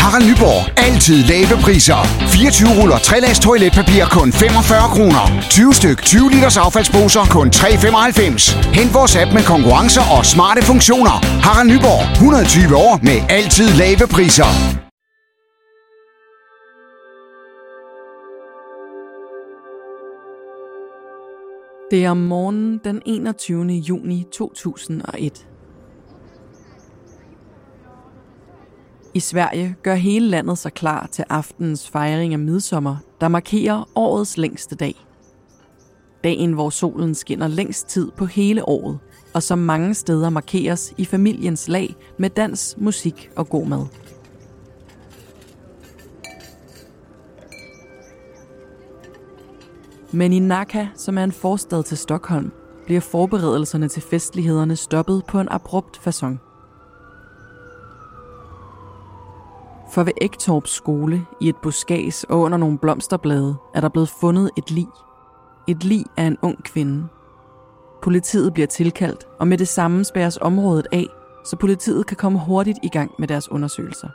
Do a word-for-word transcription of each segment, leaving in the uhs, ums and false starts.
Harald Nyborg. Altid lave priser. fireogtyve ruller tre lags toiletpapir kun femogfyrre kroner. tyve styk tyve liters affaldsposer kun tre femoghalvfems. Hent vores app med konkurrencer og smarte funktioner. Harald Nyborg. hundrede og tyve år med altid lave priser. Det er om morgenen den enogtyvende juni to tusind og et. I Sverige gør hele landet sig klar til aftenens fejring af midsommer, der markerer årets længste dag. Dagen, hvor solen skinner længst tid på hele året, og som mange steder markeres i familiens lag med dans, musik og god mad. Men i Nacka, som er en forstad til Stockholm, bliver forberedelserne til festlighederne stoppet på en abrupt facon. For ved Ektorps skole i et buskads og under nogle blomsterblade er der blevet fundet et lig. Et lig af en ung kvinde. Politiet bliver tilkaldt, og med det samme spærres området af, så politiet kan komme hurtigt i gang med deres undersøgelser.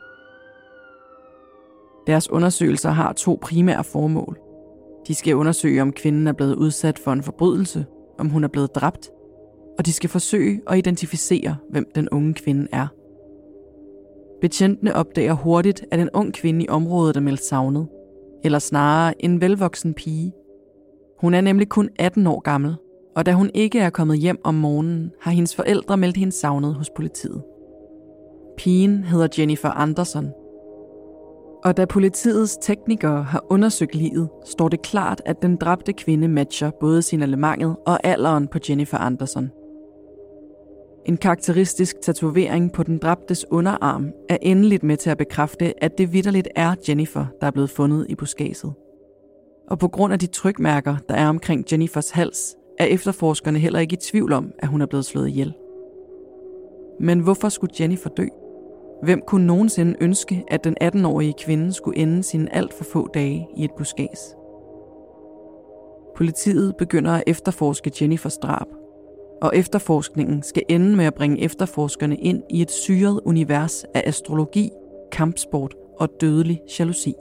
Deres undersøgelser har to primære formål. De skal undersøge, om kvinden er blevet udsat for en forbrydelse, om hun er blevet dræbt, og de skal forsøge at identificere, hvem den unge kvinde er. Betjentene opdager hurtigt, at en ung kvinde i området er meldt savnet, eller snarere en velvoksen pige. Hun er nemlig kun atten år gammel, og da hun ikke er kommet hjem om morgenen, har hendes forældre meldt hende savnet hos politiet. Pigen hedder Jennifer Anderson. Og da politiets teknikere har undersøgt liget, står det klart, at den dræbte kvinde matcher både signalementet og alderen på Jennifer Anderson. En karakteristisk tatovering på den dræbtes underarm er endeligt med til at bekræfte, at det vitterligt er Jennifer, der er blevet fundet i buskadset. Og på grund af de trykmærker, der er omkring Jennifers hals, er efterforskerne heller ikke i tvivl om, at hun er blevet slået ihjel. Men hvorfor skulle Jennifer dø? Hvem kunne nogensinde ønske, at den atten-årige kvinde skulle ende sine alt for få dage i et buskads? Politiet begynder at efterforske Jennifers drab, og efterforskningen skal ende med at bringe efterforskerne ind i et syret univers af astrologi, kampsport og dødelig jalousi.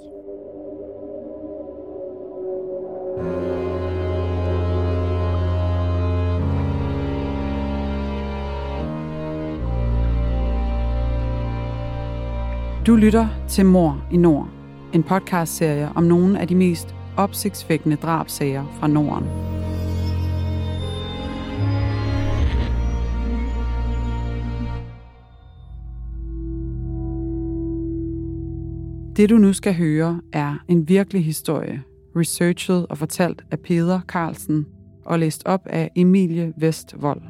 Du lytter til Mord i Nord, en podcastserie om nogle af de mest opsigtsvækkende drabssager fra Norden. Det du nu skal høre er en virkelig historie, researchet og fortalt af Peder Carlsen og læst op af Emilie Vestvold.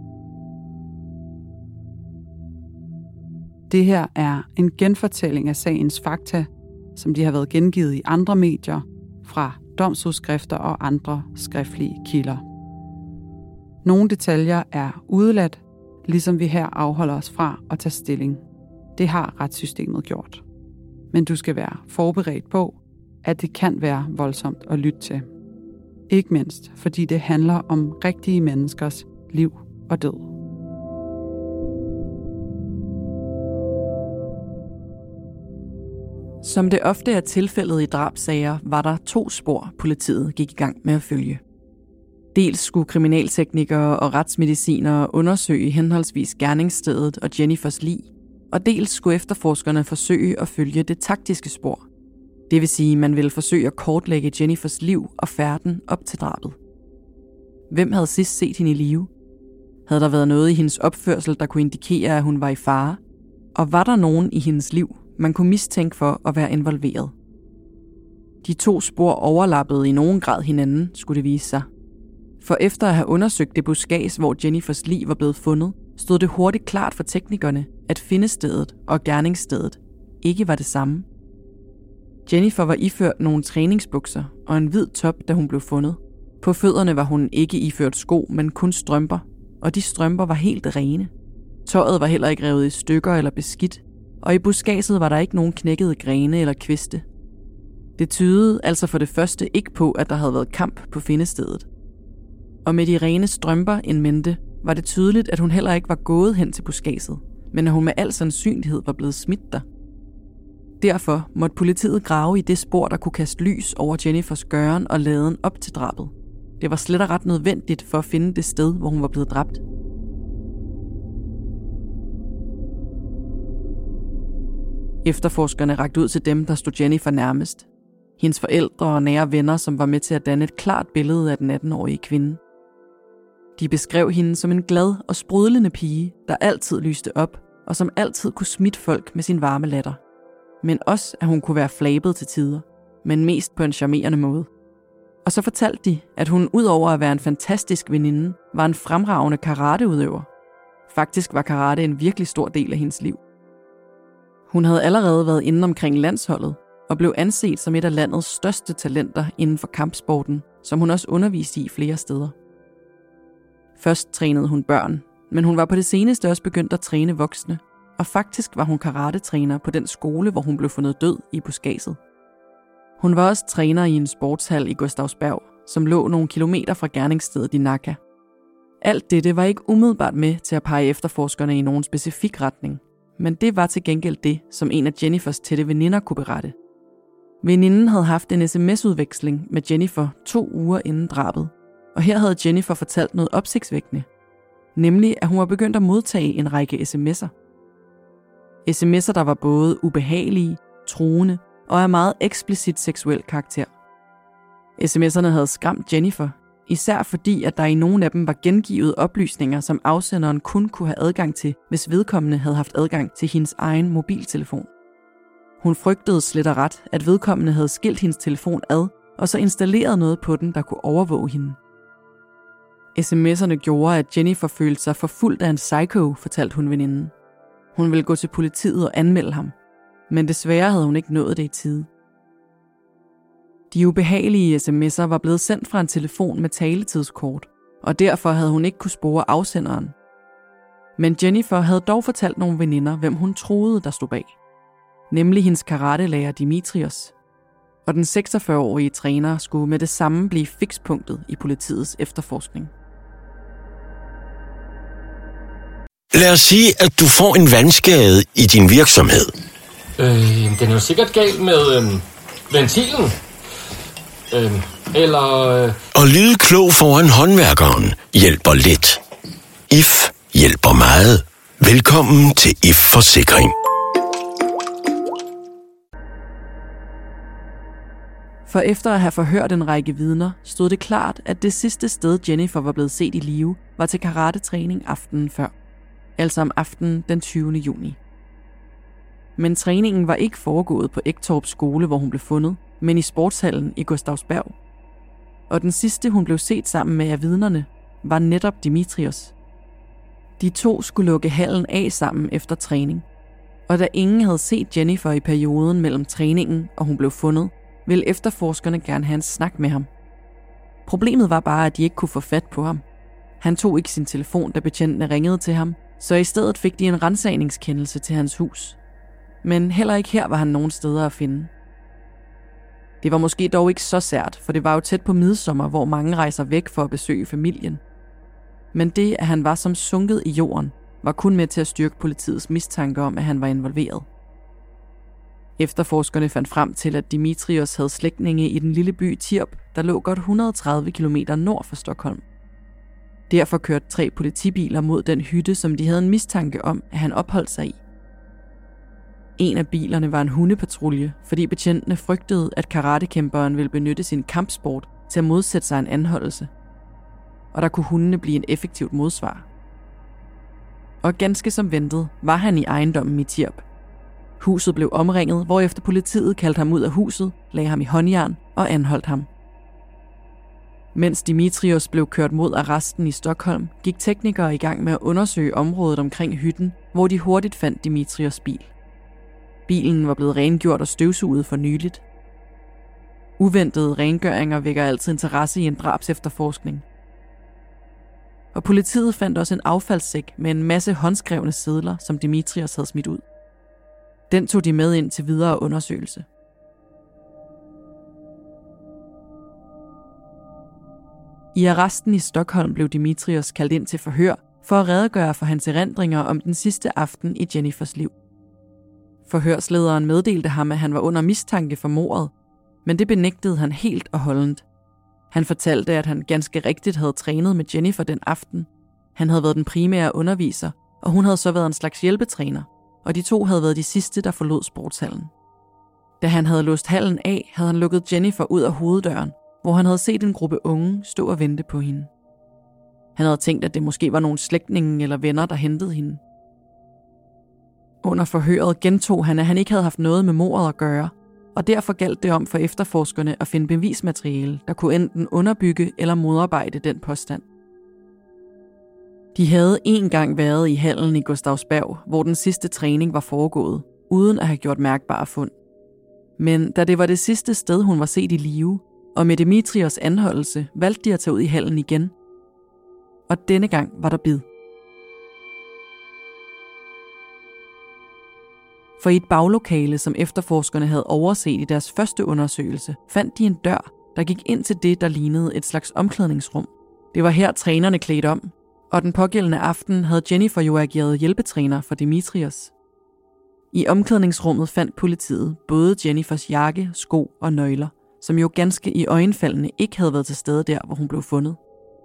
Det her er en genfortælling af sagens fakta, som de har været gengivet i andre medier, fra domsudskrifter og andre skriftlige kilder. Nogle detaljer er udeladt, ligesom vi her afholder os fra at tage stilling. Det har retssystemet gjort. Men du skal være forberedt på, at det kan være voldsomt at lytte til. Ikke mindst, fordi det handler om rigtige menneskers liv og død. Som det ofte er tilfældet i drabssager, var der to spor, politiet gik i gang med at følge. Dels skulle kriminalteknikere og retsmedicinere undersøge henholdsvis gerningsstedet og Jennifers lig, og dels skulle efterforskerne forsøge at følge det taktiske spor. Det vil sige, at man ville forsøge at kortlægge Jennifers liv og færden op til drabet. Hvem havde sidst set hende i live? Havde der været noget i hendes opførsel, der kunne indikere, at hun var i fare? Og var der nogen i hendes liv, man kunne mistænke for at være involveret? De to spor overlappede i nogen grad hinanden, skulle det vise sig. For efter at have undersøgt det buskads, hvor Jennifers lig var blevet fundet, stod det hurtigt klart for teknikerne, at findestedet og gerningsstedet ikke var det samme. Jennifer var iført nogle træningsbukser og en hvid top, da hun blev fundet. På fødderne var hun ikke iført sko, men kun strømper, og de strømper var helt rene. Tøjet var heller ikke revet i stykker eller beskidt, og i buskadset var der ikke nogen knækkede grene eller kviste. Det tydede altså for det første ikke på, at der havde været kamp på findestedet. Og med de rene strømper in mente, var det tydeligt, at hun heller ikke var gået hen til buskadset, men at hun med al sandsynlighed var blevet smidt der. Derfor måtte politiet grave i det spor, der kunne kaste lys over Jennifers gøren og laden op til drabet. Det var slet og ret nødvendigt for at finde det sted, hvor hun var blevet dræbt. Efterforskerne rakte ud til dem, der stod Jennifer nærmest. Hendes forældre og nære venner, som var med til at danne et klart billede af den atten-årige kvinde. De beskrev hende som en glad og sprudlende pige, der altid lyste op, og som altid kunne smitte folk med sin varme latter. Men også, at hun kunne være flabet til tider, men mest på en charmerende måde. Og så fortalte de, at hun udover at være en fantastisk veninde, var en fremragende karateudøver. Faktisk var karate en virkelig stor del af hendes liv. Hun havde allerede været inde omkring landsholdet, og blev anset som et af landets største talenter inden for kampsporten, som hun også underviste i flere steder. Først trænede hun børn, men hun var på det seneste også begyndt at træne voksne, og faktisk var hun karatetræner på den skole, hvor hun blev fundet død i buskadset. Hun var også træner i en sportshal i Gustavsberg, som lå nogle kilometer fra gerningsstedet i Nacka. Alt dette var ikke umiddelbart med til at pege efterforskerne i nogen specifik retning, men det var til gengæld det, som en af Jennifers tætte veninder kunne berette. Veninden havde haft en sms-udveksling med Jennifer to uger inden drabet, og her havde Jennifer fortalt noget opsigtsvækkende, nemlig at hun var begyndt at modtage en række sms'er. Sms'er, der var både ubehagelige, truende og af meget eksplicit seksuel karakter. Sms'erne havde skræmt Jennifer, især fordi, at der i nogle af dem var gengivet oplysninger, som afsenderen kun kunne have adgang til, hvis vedkommende havde haft adgang til hendes egen mobiltelefon. Hun frygtede slet og ret, at vedkommende havde skilt hendes telefon ad, og så installeret noget på den, der kunne overvåge hende. Sms'erne gjorde, at Jennifer følte sig forfulgt af en psycho, fortalte hun veninden. Hun ville gå til politiet og anmelde ham, men desværre havde hun ikke nået det i tide. De ubehagelige sms'er var blevet sendt fra en telefon med taletidskort, og derfor havde hun ikke kunne spore afsenderen. Men Jennifer havde dog fortalt nogle veninder, hvem hun troede, der stod bag. Nemlig hendes karatelærer Dimitrios. Og den seksogfyrre-årige træner skulle med det samme blive fikspunktet i politiets efterforskning. Lad os sige, at du får en vandskade i din virksomhed. Øh, den er jo sikkert galt med øh, ventilen. Øh, eller... Øh... Og lyde klog foran håndværkeren hjælper lidt. I F hjælper meget. Velkommen til I F Forsikring. For efter at have forhørt en række vidner, stod det klart, at det sidste sted Jennifer var blevet set i live, var til karatetræning aftenen før. Altså om aftenen den tyvende juni. Men træningen var ikke foregået på Ektorps skole, hvor hun blev fundet, men i sportshallen i Gustavsberg. Og den sidste, hun blev set sammen med af vidnerne, var netop Dimitrios. De to skulle lukke hallen af sammen efter træning. Og da ingen havde set Jennifer i perioden mellem træningen og hun blev fundet, ville efterforskerne gerne have en snak med ham. Problemet var bare, at de ikke kunne få fat på ham. Han tog ikke sin telefon, da betjentene ringede til ham, så i stedet fik de en ransagningskendelse til hans hus. Men heller ikke her var han nogen steder at finde. Det var måske dog ikke så sært, for det var jo tæt på midsommer, hvor mange rejser væk for at besøge familien. Men det, at han var som sunket i jorden, var kun med til at styrke politiets mistanke om, at han var involveret. Efterforskerne fandt frem til, at Dimitrios havde slægtninge i den lille by Tirp, der lå godt et hundrede og tredive kilometer nord for Stockholm. Derfor kørte tre politibiler mod den hytte, som de havde en mistanke om, at han opholdt sig i. En af bilerne var en hundepatrulje, fordi betjentene frygtede, at karatekæmperen ville benytte sin kampsport til at modsætte sig en anholdelse. Og der kunne hundene blive en effektivt modsvar. Og ganske som ventet var han i ejendommen i Tirp. Huset blev omringet, hvorefter politiet kaldte ham ud af huset, lagde ham i håndjern og anholdt ham. Mens Dimitrios blev kørt mod arresten i Stockholm, gik teknikere i gang med at undersøge området omkring hytten, hvor de hurtigt fandt Dimitrios bil. Bilen var blevet rengjort og støvsuget for nyligt. Uventede rengøringer vækker altid interesse i en drabsefterforskning. Og politiet fandt også en affaldssæk med en masse håndskrevne sedler, som Dimitrios havde smidt ud. Den tog de med ind til videre undersøgelse. I arresten i Stockholm blev Dimitrios kaldt ind til forhør for at redegøre for hans erindringer om den sidste aften i Jennifers liv. Forhørslederen meddelte ham, at han var under mistanke for mordet, men det benægtede han helt og holdent. Han fortalte, at han ganske rigtigt havde trænet med Jennifer den aften. Han havde været den primære underviser, og hun havde så været en slags hjælpetræner, og de to havde været de sidste, der forlod sportshallen. Da han havde låst hallen af, havde han lukket Jennifer ud af hoveddøren, hvor han havde set en gruppe unge stå og vente på hende. Han havde tænkt, at det måske var nogle slægtninge eller venner, der hentede hende. Under forhøret gentog han, at han ikke havde haft noget med mordet at gøre, og derfor galt det om for efterforskerne at finde bevismateriale, der kunne enten underbygge eller modarbejde den påstand. De havde en gang været i hallen i Gustavsberg, hvor den sidste træning var foregået, uden at have gjort mærkbare fund. Men da det var det sidste sted, hun var set i live, og med Dimitrios anholdelse, valgte de at tage ud i hallen igen. Og denne gang var der bid. For i et baglokale, som efterforskerne havde overset i deres første undersøgelse, fandt de en dør, der gik ind til det, der lignede et slags omklædningsrum. Det var her trænerne klædt om, og den pågældende aften havde Jennifer jo ageret hjælpetræner for Dimitrios. I omklædningsrummet fandt politiet både Jennifers jakke, sko og nøgler, som jo ganske i øjenfaldende ikke havde været til stede der, hvor hun blev fundet.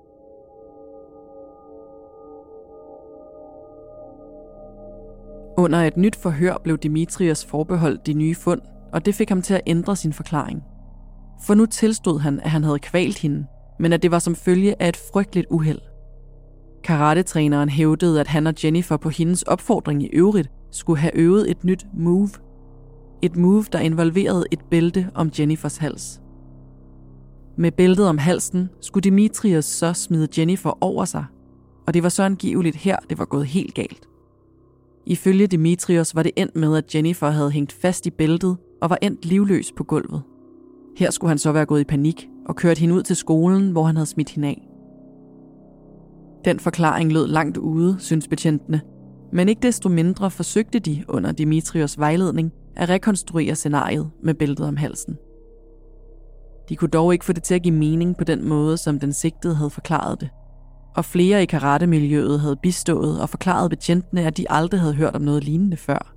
Under et nyt forhør blev Dimitrios forbeholdt de nye fund, og det fik ham til at ændre sin forklaring. For nu tilstod han, at han havde kvalt hende, men at det var som følge af et frygteligt uheld. Karatetræneren hævdede, at han og Jennifer på hendes opfordring i øvrigt skulle have øvet et nyt move. Et move, der involverede et bælte om Jennifers hals. Med bæltet om halsen skulle Dimitrios så smide Jennifer over sig, og det var så angiveligt her, det var gået helt galt. Ifølge Dimitrios var det endt med, at Jennifer havde hængt fast i bæltet og var endt livløs på gulvet. Her skulle han så være gået i panik og kørt hende ud til skolen, hvor han havde smidt hende af. Den forklaring lød langt ude, synes betjentene, men ikke desto mindre forsøgte de under Dimitrios vejledning at rekonstruere scenariet med bæltet om halsen. De kunne dog ikke få det til at give mening på den måde, som den sigtede havde forklaret det. Og flere i karatemiljøet havde bistået og forklaret betjentene, at de aldrig havde hørt om noget lignende før.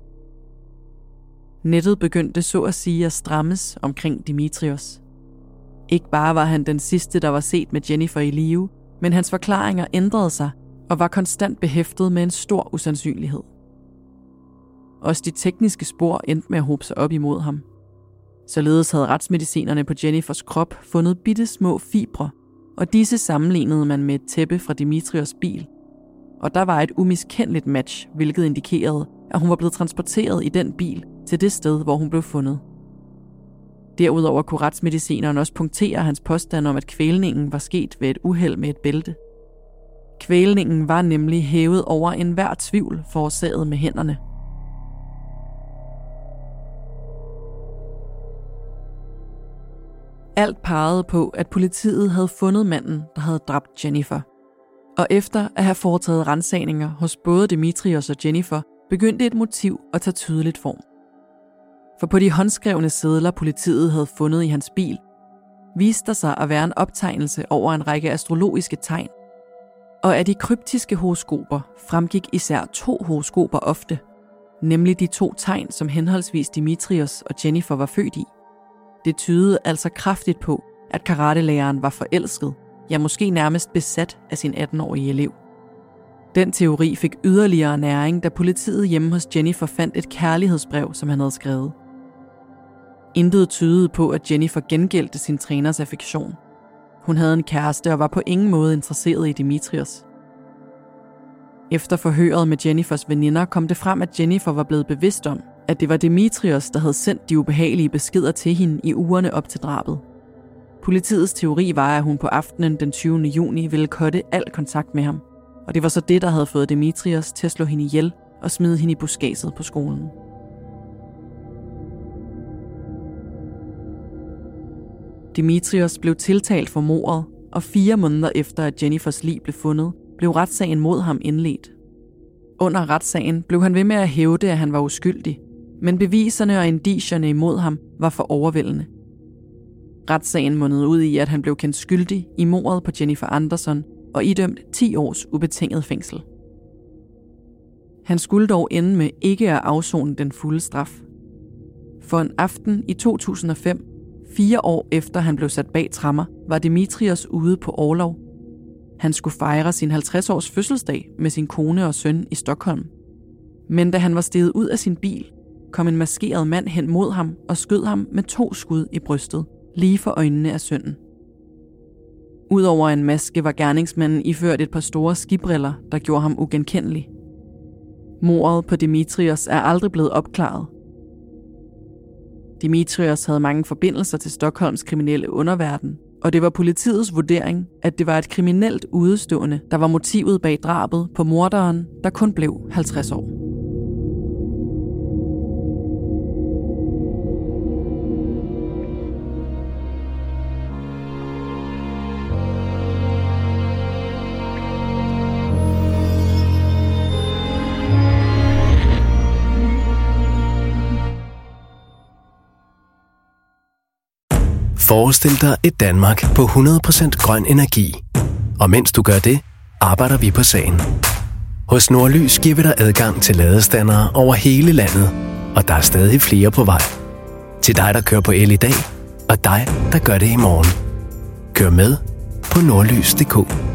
Nettet begyndte så at sige at strammes omkring Dimitrios. Ikke bare var han den sidste, der var set med Jennifer i live, men hans forklaringer ændrede sig og var konstant behæftet med en stor usandsynlighed. Også de tekniske spor endte med at hobe sig op imod ham. Således havde retsmedicinerne på Jennifers krop fundet bitte små fibre, og disse sammenlignede man med et tæppe fra Dimitrios bil. Og der var et umiskendeligt match, hvilket indikerede, at hun var blevet transporteret i den bil til det sted, hvor hun blev fundet. Derudover kunne retsmedicineren også punktere hans påstand om, at kvælningen var sket ved et uheld med et bælte. Kvælningen var nemlig hævet over enhver tvivl forårsaget med hænderne. Alt pegede på, at politiet havde fundet manden, der havde dræbt Jennifer. Og efter at have foretaget ransagninger hos både Dimitrios og Jennifer, begyndte et motiv at tage tydeligt form. For på de håndskrevne sedler, politiet havde fundet i hans bil, viste der sig at være en optegnelse over en række astrologiske tegn. Og af de kryptiske horoskoper fremgik især to horoskoper ofte, nemlig de to tegn, som henholdsvis Dimitrios og Jennifer var født i. Det tydede altså kraftigt på, at karatelæreren var forelsket, ja måske nærmest besat af sin atten-årige elev. Den teori fik yderligere næring, da politiet hjemme hos Jennifer fandt et kærlighedsbrev, som han havde skrevet. Intet tydede på, at Jennifer gengældte sin træners affektion. Hun havde en kæreste og var på ingen måde interesseret i Dimitrios. Efter forhøret med Jennifers veninder kom det frem, at Jennifer var blevet bevidst om, at det var Dimitrios, der havde sendt de ubehagelige beskeder til hende i ugerne op til drabet. Politiets teori var, at hun på aftenen den tyvende juni ville cutte al kontakt med ham, og det var så det, der havde fået Dimitrios til at slå hende ihjel og smide hende i buskadset på skolen. Dimitrios blev tiltalt for mordet, og fire måneder efter, at Jennifers lig blev fundet, blev retssagen mod ham indledt. Under retssagen blev han ved med at hævde, at han var uskyldig, men beviserne og indicierne imod ham var for overvældende. Retssagen mundede ud i, at han blev kendt skyldig i mordet på Jennifer Anderson og idømt ti års ubetinget fængsel. Han skulle dog ende med ikke at afsone den fulde straf. For en aften i to tusind og fem, fire år efter han blev sat bag tremmer, var Dimitrios ude på orlov. Han skulle fejre sin halvtreds års fødselsdag med sin kone og søn i Stockholm. Men da han var steget ud af sin bil, kom en maskeret mand hen mod ham og skød ham med to skud i brystet, lige for øjnene af sønnen. Udover en maske var gerningsmanden iført et par store skibriller, der gjorde ham ugenkendelig. Mordet på Dimitrios er aldrig blevet opklaret. Dimitrios havde mange forbindelser til Stockholms kriminelle underverden, og det var politiets vurdering, at det var et kriminelt udestående, der var motivet bag drabet på morderen, der kun blev halvtreds år. Forestil dig et Danmark på hundrede procent grøn energi. Og mens du gør det, arbejder vi på sagen. Hos Nordlys giver vi dig adgang til ladestandere over hele landet, og der er stadig flere på vej. Til dig, der kører på el i dag, og dig, der gør det i morgen. Kør med på nordlys punktum d k.